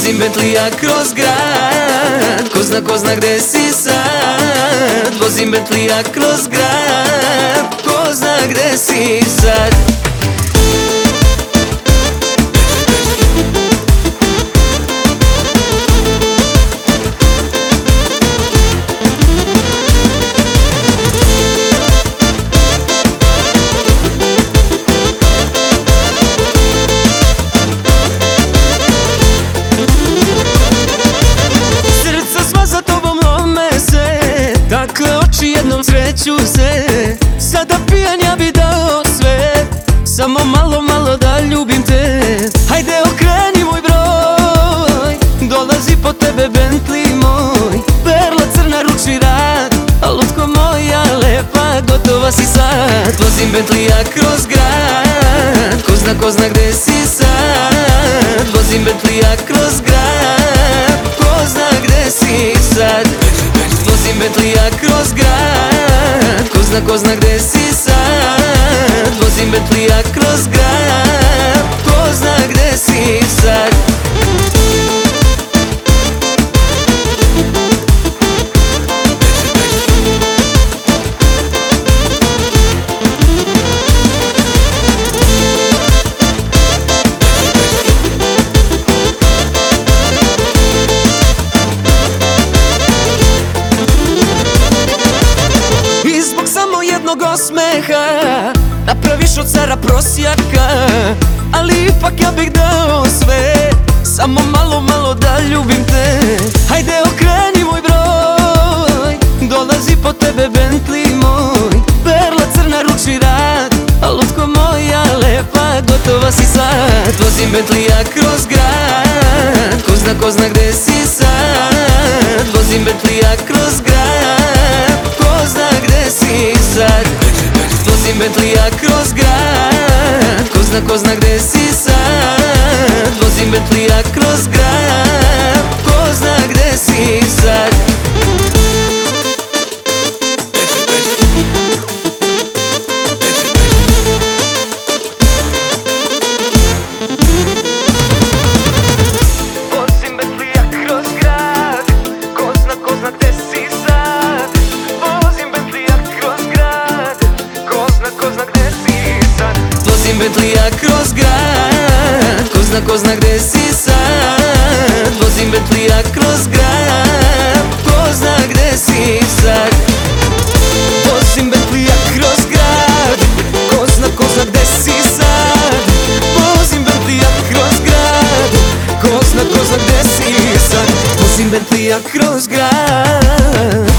Vozim Bentlija kroz grad, ko zna gde si sad. Vozim Bentlija kroz grad, ko zna gde si sad. Dakle, oči jednom sreću se, sada pijan ja bi dao sve, samo malo da ljubim te. Hajde okreni moj broj, dolazi po tebe Bentley moj. Perla crna ručni rad, a lutko moja lepa, gotova si sad. Vozim Bentlija kroz grad, ko zna gde si sad. Vozim Bentlija kroz grad, ko zna gde si sad. Vozim Bentlija kroz grad, ko zna gde si sad. Vozim Bentlija kroz grad, ko zna gde si sad. Osmeha napraviš od cara prosjaka, ali ipak ja bih dao sve, samo malo da ljubim te. Hajde okreni moj broj, dolazi po tebe Bentley moj. Perla crna ručni rad, a lutko moja lepa, gotova si sad. Vozim Bentlija kroz grad, ko zna gde si sad. Vozim Bentlija kroz grad, ko zna gde si sad. Vozim Bentlija kroz grad, ko zna gde si sad. Vozim Bentlija kroz grad, ko zna gde si sad. Vozim Bentlija kroz grad, ko zna gde si sad. Vozim Bentlija kroz grad, ko zna gde si sad. Vozim Bentlija kroz grad, ko zna gde si sad. Vozim Bentlija kroz grad, ko zna gde si sad. Vozim Bentlija kroz grad, ko zna gde si sad. Vozim Bentlija kroz grad, ko zna gde si sad. Vozim Bentlija kroz grad.